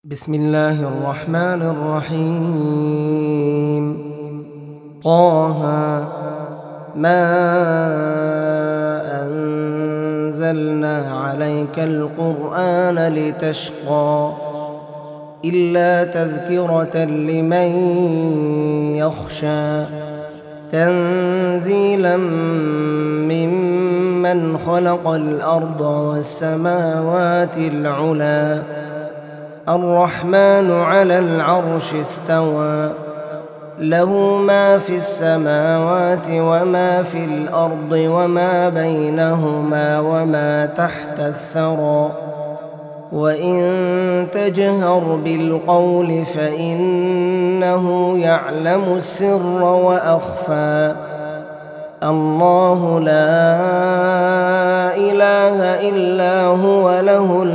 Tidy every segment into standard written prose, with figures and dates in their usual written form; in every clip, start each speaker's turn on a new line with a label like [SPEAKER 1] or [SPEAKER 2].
[SPEAKER 1] بسم الله الرحمن الرحيم. طه ما أنزلنا عليك القرآن لتشقى إلا تذكرة لمن يخشى تنزيلا ممن خلق الأرض والسماوات العلى الرحمن على العرش استوى له ما في السماوات وما في الأرض وما بينهما وما تحت الثرى وإن تجهر بالقول فإنه يعلم السر وأخفى الله لا إله إلا هو له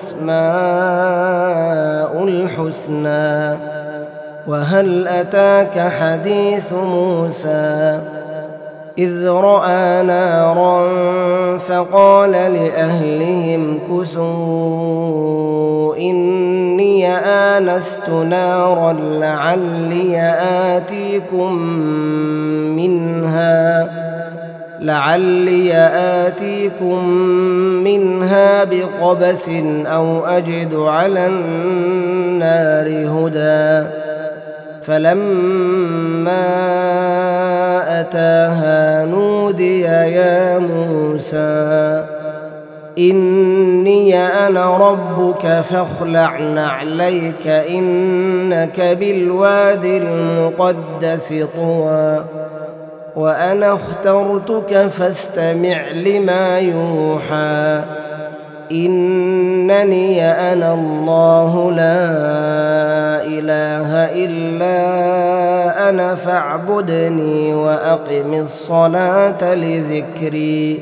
[SPEAKER 1] الأسماء الحسنى وهل أتاك حديث موسى إذ رأى نارا فقال لأهلهم كثوا إني آنست نارا لعلي آتيكم منها بقبس أو أجد على النار هدى فلما أتاها نودي يا موسى إني أنا ربك فاخلع نعليك إنك بالوادي المقدس طوى وأنا اخترتك فاستمع لما يوحى إنني أنا الله لا إله إلا أنا فاعبدني وأقم الصلاة لذكري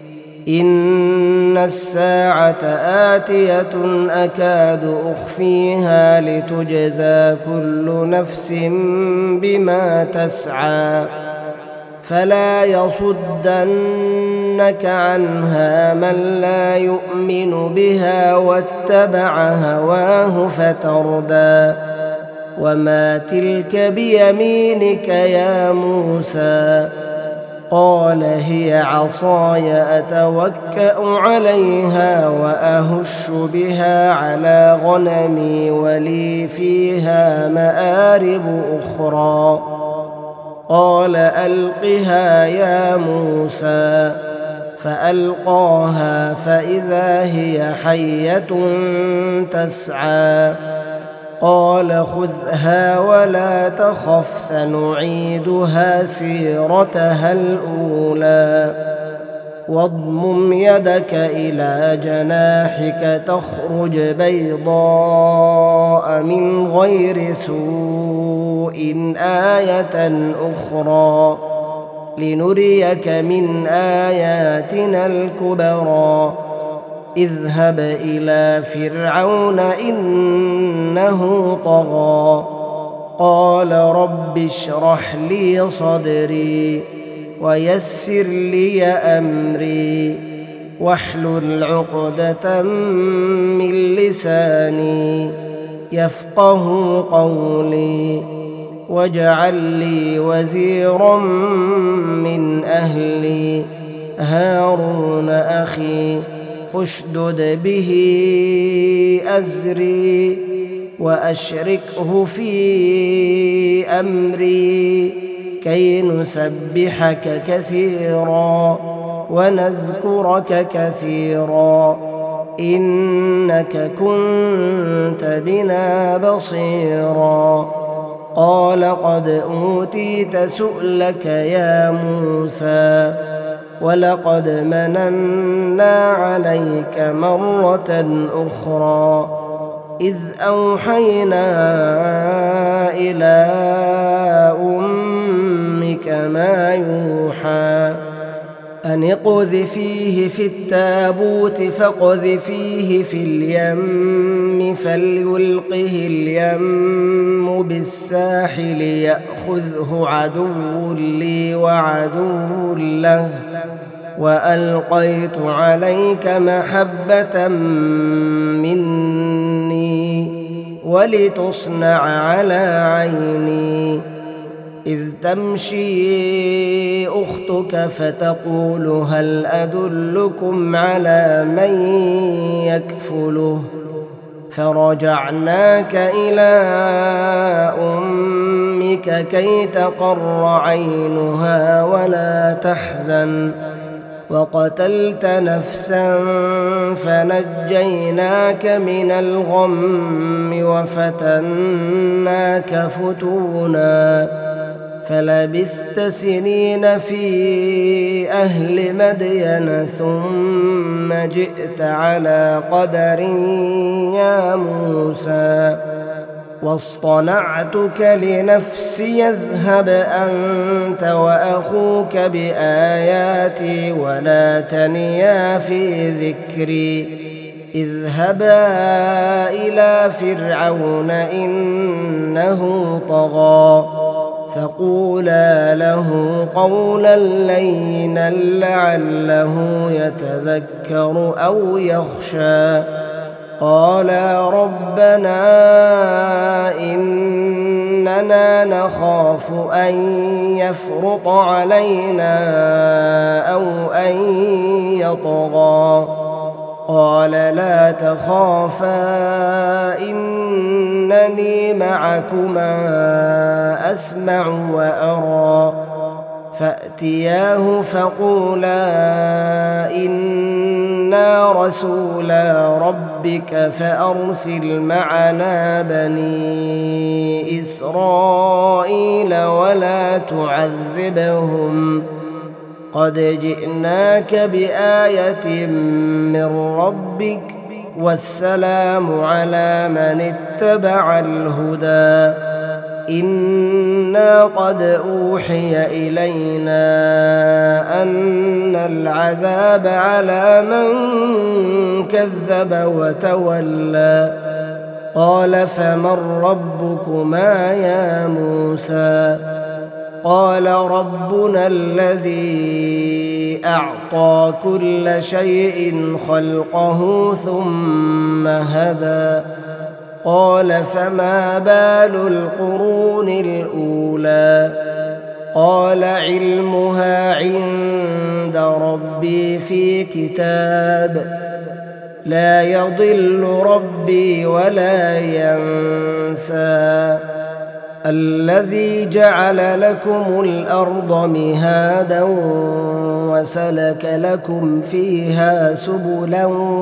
[SPEAKER 1] إن الساعة آتية أكاد أخفيها لتجزى كل نفس بما تسعى فلا يصدنك عنها من لا يؤمن بها واتبع هواه فتردى وما تلك بيمينك يا موسى قال هي عصاي أتوكأ عليها وأهش بها على غنمي ولي فيها مآرب أخرى قال ألقها يا موسى فألقاها فإذا هي حية تسعى قال خذها ولا تخف سنعيدها سيرتها الأولى واضمم يدك إلى جناحك تخرج بيضاء من غير سوء آية أخرى لنريك من آياتنا الكبرى اذهب إلى فرعون إنه طغى قال رب اشرح لي صدري ويسر لي أمري واحلل عقدة من لساني يفقه قولي واجعل لي وزيرا من أهلي هارون أخي اشدد به أزري وأشركه في أمري كي نسبحك كثيرا ونذكرك كثيرا إنك كنت بنا بصيرا قال قد أوتيت سؤلك يا موسى ولقد مننا عليك مرة أخرى إذ أوحينا إلى أمك ما يوحى أن اقذفيه في التابوت فاقذفيه في اليم فليلقه اليم بالساحل يأخذه عدو لي وعدو له وألقيت عليك محبة مني ولتصنع على عيني إذ تمشي أختك فتقول هل أدلكم على من يكفله فرجعناك إلى أمك كي تقر عينها ولا تحزن وقتلت نفسا فنجيناك من الغم وفتناك فتونا فلبثت سنين في أهل مدين ثم جئت على قدر يا موسى واصطنعتك لنفسي اذهب أنت وأخوك بآياتي ولا تنيا في ذكري اذهبا إلى فرعون إنه طغى فقولا له قولا لينا لعله يتذكر أو يخشى قالا ربنا إننا نخاف أن يفرط علينا أو أن يطغى قال لا تخافا إنني معكما أسمع وأرى فأتياه فقولا إنا رسولا ربك فأرسل معنا بني إسرائيل ولا تعذبهم قد جئناك بآية من ربك والسلام على من اتبع الهدى إنا قد أوحي إلينا أن العذاب على من كذب وتولى قال فمن ربكما يا موسى قال ربنا الذي أعطى كل شيء خلقه ثم هدى قال فما بال القرون الأولى قال علمها عند ربي في كتاب لا يضل ربي ولا ينسى الذي جعل لكم الأرض مهادا وسلك لكم فيها سبلا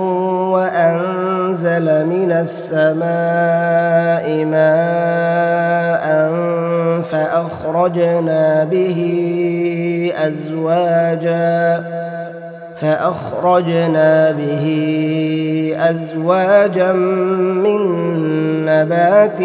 [SPEAKER 1] وأنزل من السماء ماء فأخرجنا به أزواجا من نبات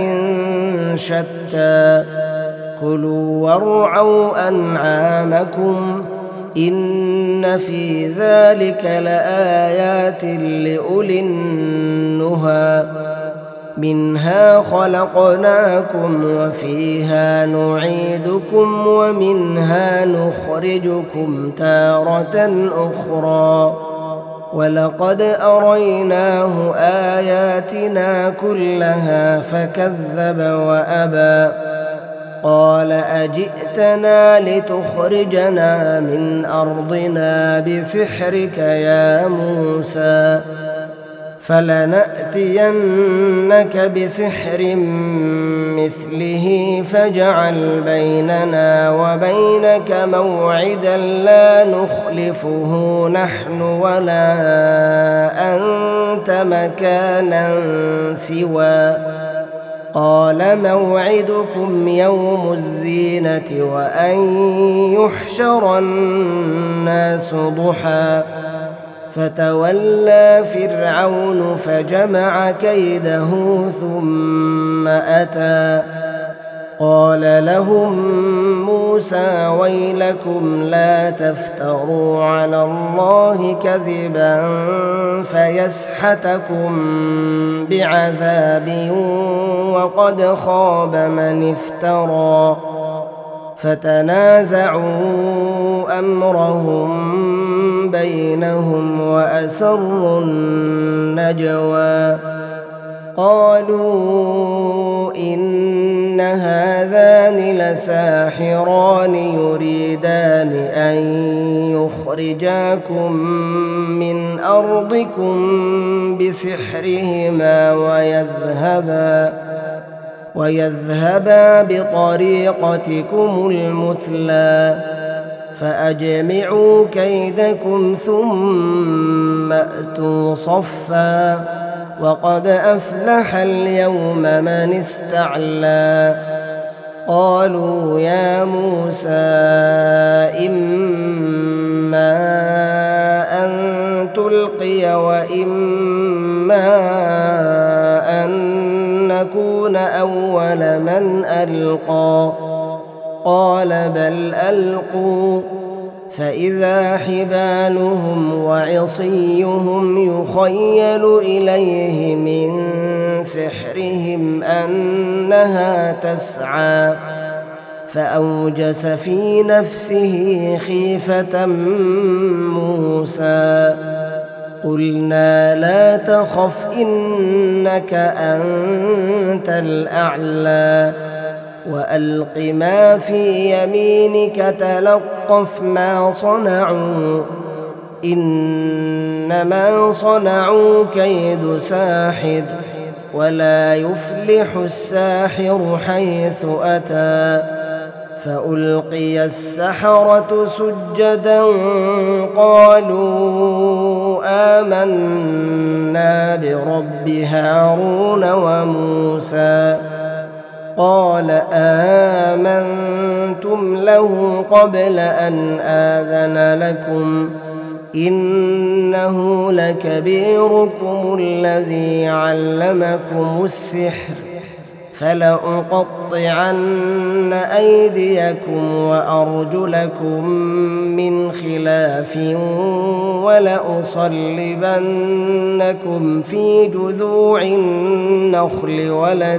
[SPEAKER 1] شتى كلوا وارعوا أنعامكم إن في ذلك لآيات لأولي النهى منها خلقناكم وفيها نعيدكم ومنها نخرجكم تارة أخرى ولقد أريناه آياتنا كلها فكذب وأبى قال أجئتنا لتخرجنا من أرضنا بسحرك يا موسى فلنأتينك بسحر مثله فاجعل بيننا وبينك موعدا لا نخلفه نحن ولا أنت مكانا سوى قال موعدكم يوم الزينة وأن يحشر الناس ضحى فتولى فرعون فجمع كيده ثم أتى قال لهم موسى ويلكم لا تفتروا على الله كذبا فيسحتكم بعذاب وقد خاب من افترى فتنازعوا أمرهم بينهم وأسروا النجوى قالوا إن هذان لساحران يريدان أن يخرجاكم من أرضكم بسحرهما ويذهبا بطريقتكم المثلى فأجمعوا كيدكم ثم أتوا صفا وقد أفلح اليوم من استعلى قالوا يا موسى إما أن تلقي وإما أن نكون أول من ألقى قال بل ألقوا فإذا حبالهم وعصيهم يخيل إليه من سحرهم أنها تسعى فأوجس في نفسه خيفة موسى قلنا لا تخف إنك أنت الأعلى وألق ما في يمينك تلقف ما صنعوا إنما صنعوا كيد ساحر ولا يفلح الساحر حيث أتى فألقي السحرة سجدا قالوا آمنا برب هارون وموسى قال آمنتم له قبل أن آذن لكم إنه لكبيركم الذي علمكم السحر فلأقطعن أيديكم وأرجلكم من خلاف ولأصلبنكم في جذوع النخل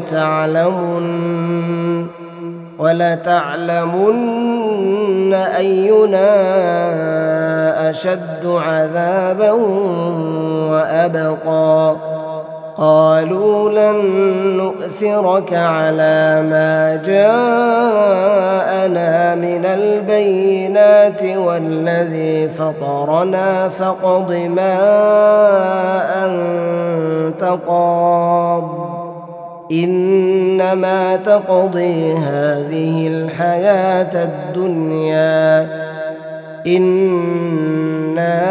[SPEAKER 1] ولتعلمن أينا أشد عذابا وأبقى قالوا لن نؤثرك على ما جاءنا من البينات والذي فطرنا فاقض ما أنت قاض إنما تقضي هذه الحياة الدنيا إنا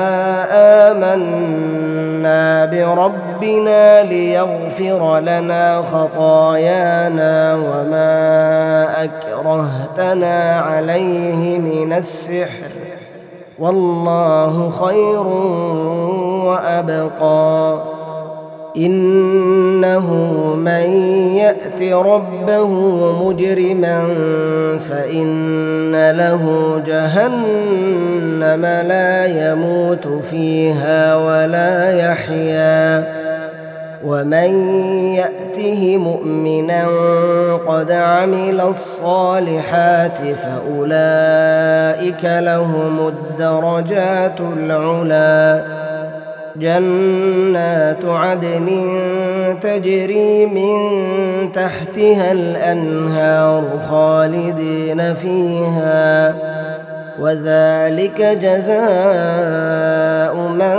[SPEAKER 1] آمنا بربنا ليغفر لنا خطايانا وما أكرهتنا عليه من السحر والله خير وأبقى إنه من يأت ربه مجرما فإن له جهنم لا يموت فيها ولا يحيا ومن يأته مؤمنا قد عمل الصالحات فأولئك لهم الدرجات العلى جنات عدن تجري من تحتها الأنهار خالدين فيها وذلك جزاء من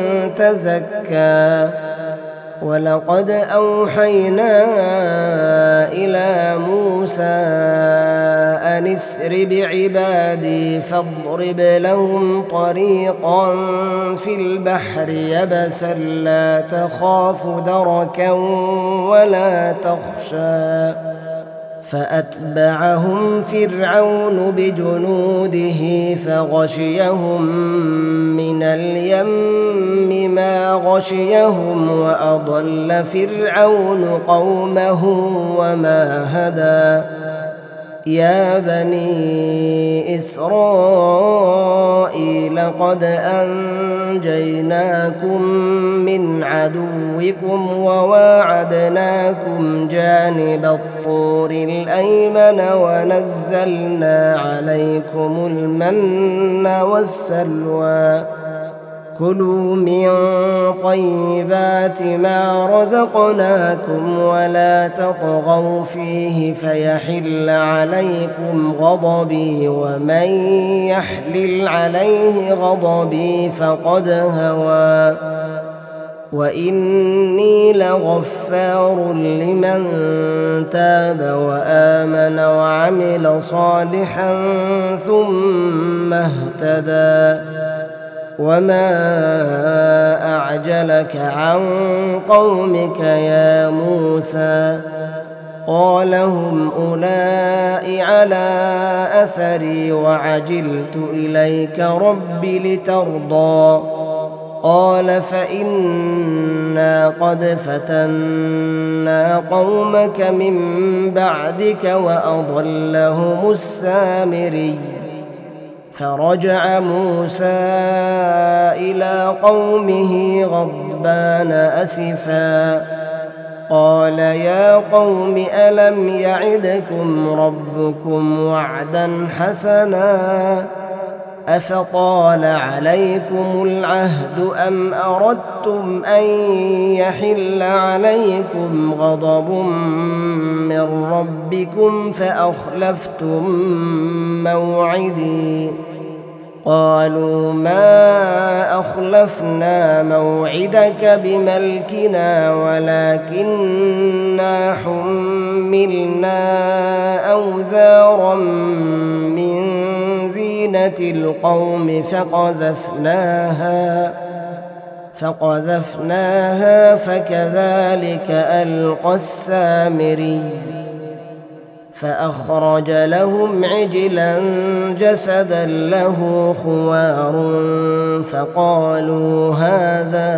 [SPEAKER 1] تزكى ولقد أوحينا إلى موسى أن اسر بعبادي فاضرب لهم طريقا في البحر يبسا لا تخاف دركا ولا تخشى فأتبعهم فرعون بجنوده فغشيهم من اليم ما غشيهم وأضل فرعون قومه وما هدى يا بني إسرائيل قد أنجيناكم من عدوكم وواعدناكم جانب الطور الأيمن ونزلنا عليكم المن والسلوى كلوا من طيبات ما رزقناكم ولا تطغوا فيه فيحل عليكم غضبي ومن يحلل عليه غضبي فقد هوى وإني لغفار لمن تاب وآمن وعمل صالحا ثم اهتدى وما أعجلك عن قومك يا موسى قال هم أولئك على أثري وعجلت إليك رب لترضى قال فإنا قد فتنا قومك من بعدك وأضلهم السامري فرجع موسى إلى قومه غضبان أسفا قال يا قوم ألم يعدكم ربكم وعدا حسنا أفطال عليكم العهد أم أردتم أن يحل عليكم غضب من ربكم فأخلفتم موعدي قالوا ما أخلفنا موعدك بملكنا ولكننا حملنا أوزارا من زينة القوم فقذفناها فكذلك ألقى السامري فأخرج لهم عجلا جسدا له خوار فقالوا هذا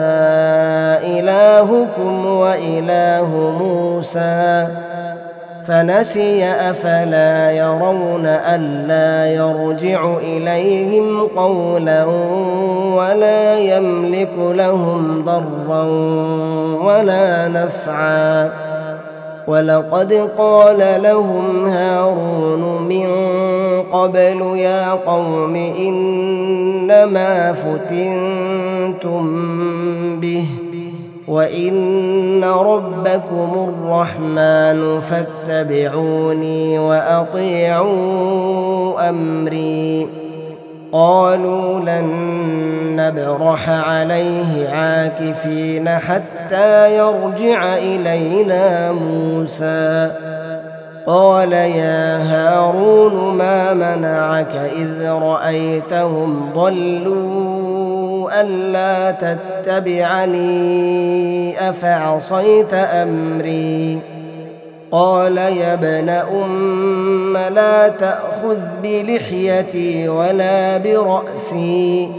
[SPEAKER 1] إلهكم وإله موسى فنسي أفلا يرون ألا يرجع إليهم قولا ولا يملك لهم ضرا ولا نفعا ولقد قال لهم هارون من قبل يا قوم إنما فتنتم به وإن ربكم الرحمن فاتبعوني وأطيعوا أمري قالوا لن نبرح عليه عاكفين حتى يرجع إلينا موسى قال يا هارون ما منعك إذ رأيتهم ضلوا ألا تتبعني أفعصيت أمري قال يا ابن أم لا تأخذ بلحيتي ولا برأسي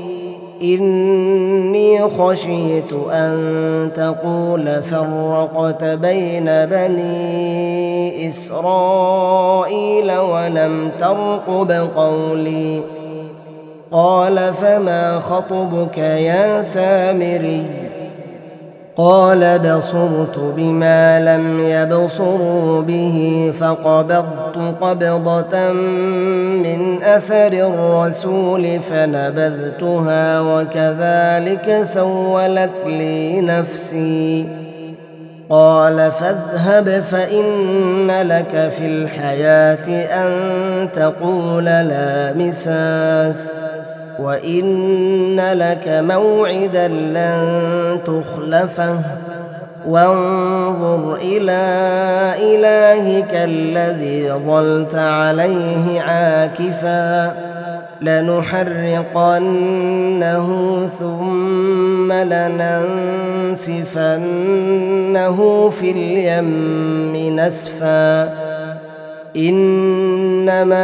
[SPEAKER 1] إني خشيت أن تقول فرقت بين بني إسرائيل ولم ترقب قولي قال فما خطبك يا سامري قال بصرت بما لم يبصروا به فقبضت قبضة من أثر الرسول فنبذتها وكذلك سولت لي نفسي قال فاذهب فإن لك في الحياة أن تقول لا مساس وإن لك موعدا لن تخلفه وانظر إلى إلهك الذي ظلت عليه عاكفا لنحرقنه ثم لننسفنه في اليم نسفا إنما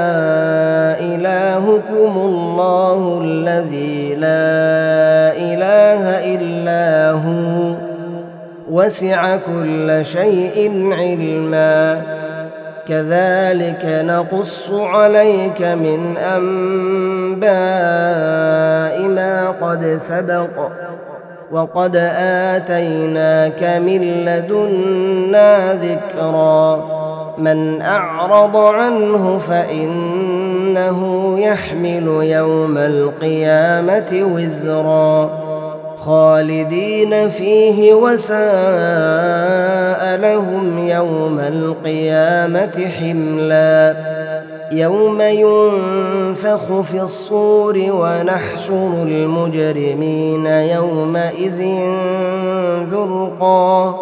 [SPEAKER 1] إلهكم الله الذي لا إله إلا هو وسع كل شيء علما كذلك نقص عليك من أنباء ما قد سبق وقد آتيناك من لدنا ذكرا من أعرض عنه فإنا إنه يحمل يوم القيامة وزرا خالدين فيه وساء لهم يوم القيامة حملا يوم ينفخ في الصور ونحشر المجرمين يومئذ زرقا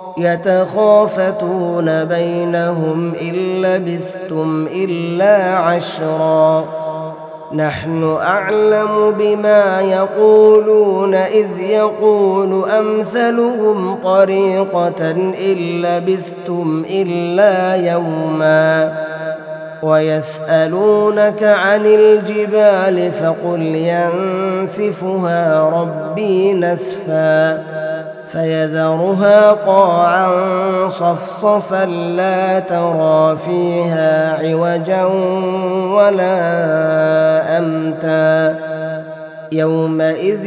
[SPEAKER 1] يتخافتون بينهم إن لبثتم إلا عشرا نحن أعلم بما يقولون إذ يقول أمثلهم طريقة إن لبثتم إلا يوما ويسألونك عن الجبال فقل ينسفها ربي نسفا فيذرها قاعا صفصفا لا ترى فيها عوجا ولا أمتا يومئذ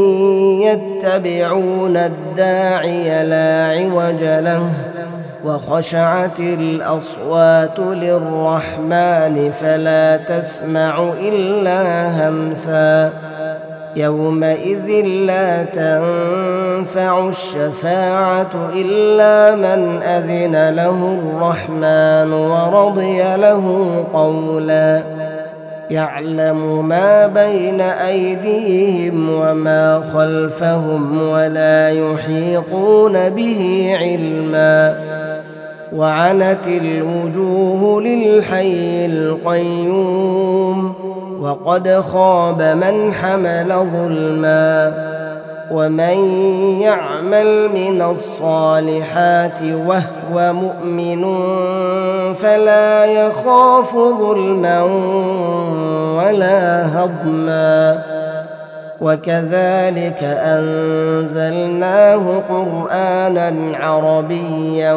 [SPEAKER 1] يتبعون الداعي لا عوج له وخشعت الأصوات للرحمن فلا تسمع إلا همسا يومئذ لا تنفع الشفاعة إلا من أذن له الرحمن ورضي له قولا يعلم ما بين أيديهم وما خلفهم ولا يحيطون به علما وعنت الوجوه للحي القيوم وقد خاب من حمل ظلما ومن يعمل من الصالحات وهو مؤمن فلا يخاف ظلما ولا هضما وكذلك أنزلناه قرآنا عربيا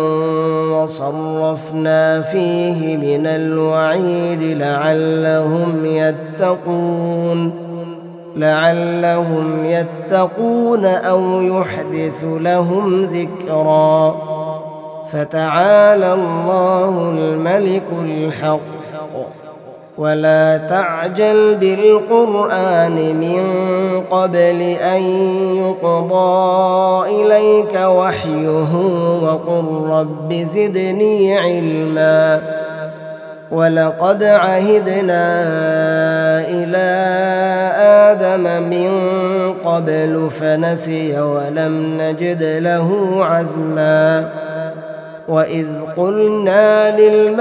[SPEAKER 1] وصرفنا فيه من الوعيد لعلهم يتقون أو يحدث لهم ذكرا فتعالى الله الملك الحق ولا تعجل بالقرآن من قبل أن يقضى إليك وحيه وقل رب زدني علما ولقد عهدنا إلى آدم من قبل فنسي ولم نجد له عزما وإذ قلنا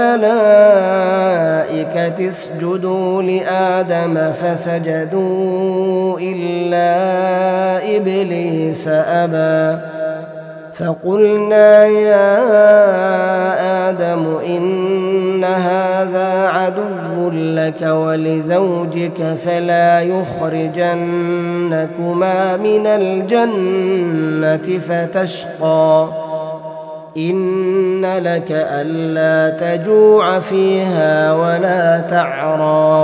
[SPEAKER 1] للملائكة اسجدوا لآدم فسجدوا إلا إبليس أبى فقلنا يا آدم إن هذا عدو لك ولزوجك فلا يخرجنكما من الجنة فتشقى إن لك ألا تجوع فيها ولا تعرى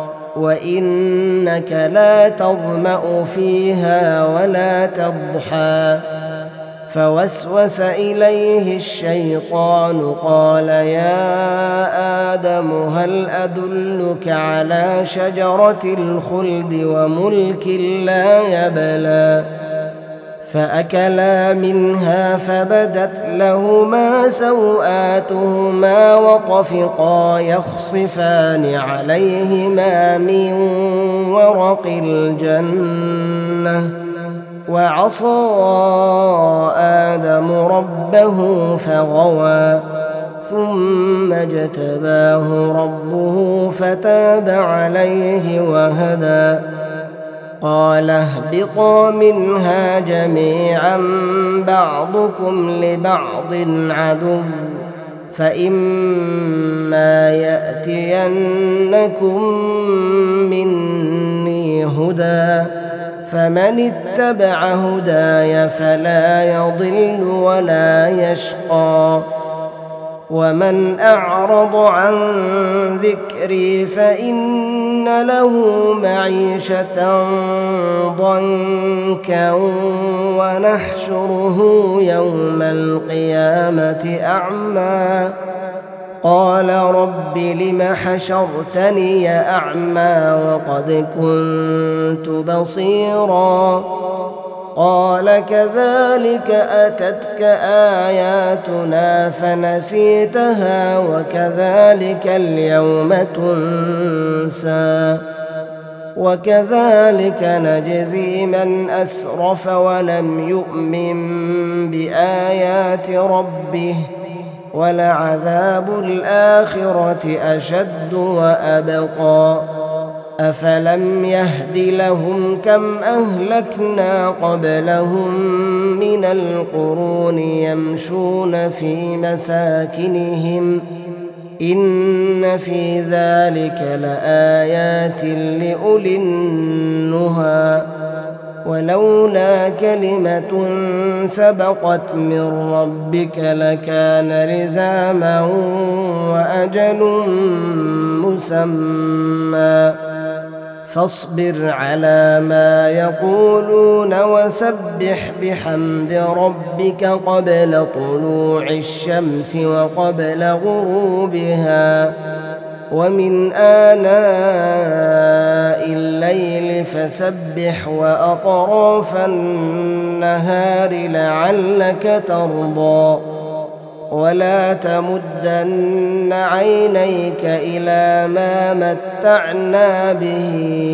[SPEAKER 1] وإنك لا تظمأ فيها ولا تضحى فوسوس إليه الشيطان قال يا آدم هل أدلك على شجرة الخلد وملك لا يبلى فأكلا منها فبدت لهما سوآتهما وطفقا يخصفان عليهما من ورق الجنة وعصى آدم ربه فغوى ثم اجتباه ربه فتاب عليه وهدى قال اهبطا منها جميعا بعضكم لبعض عدو فإما يأتينكم مني هدى فمن اتبع هداي فلا يضل ولا يشقى ومن أعرض عن ذكري فإن له معيشة ضنكا ونحشره يوم القيامة أعمى قال رب لم حشرتني أعمى وقد كنت بصيرا قال كذلك أتتك آياتنا فنسيتها وكذلك اليوم تنسى وكذلك نجزي من أسرف ولم يؤمن بآيات ربه ولعذاب الآخرة أشد وأبقى أفلم يهد لهم كم أهلكنا قبلهم من القرون يمشون في مساكنهم إن في ذلك لآيات لأولي النهى ولولا كلمة سبقت من ربك لكان لزاما وأجل مسمى فاصبر على ما يقولون وسبح بحمد ربك قبل طلوع الشمس وقبل غروبها ومن آناء الليل فسبح وأطراف النهار لعلك ترضى ولا تمدن عينيك إلى ما متعنا به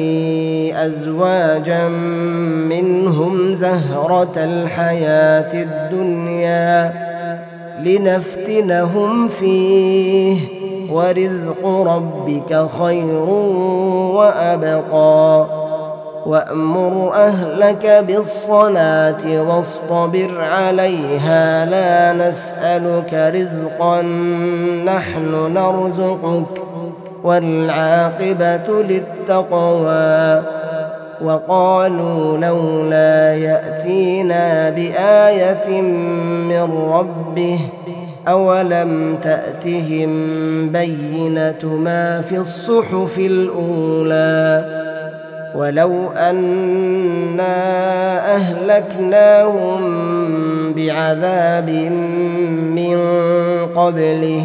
[SPEAKER 1] أزواجا منهم زهرة الحياة الدنيا لنفتنهم فيه ورزق ربك خير وأبقى وأمر أهلك بالصلاة واصطبر عليها لا نسألك رزقا نحن نرزقك والعاقبة للتقوى وقالوا لولا يأتينا بآية من ربه أولم تأتهم بينة ما في الصحف الأولى ولو أنا أهلكناهم بعذاب من قبله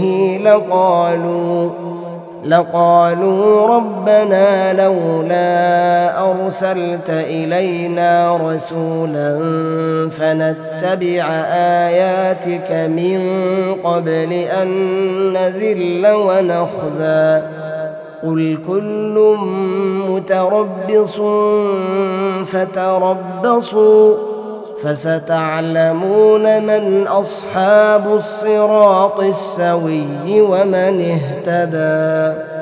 [SPEAKER 1] لقالوا ربنا لولا أرسلت إلينا رسولا فنتبع آياتك من قبل أن نذل ونخزى قل كل متربص فتربصوا فستعلمون من أصحاب الصراط السوي ومن اهتدى.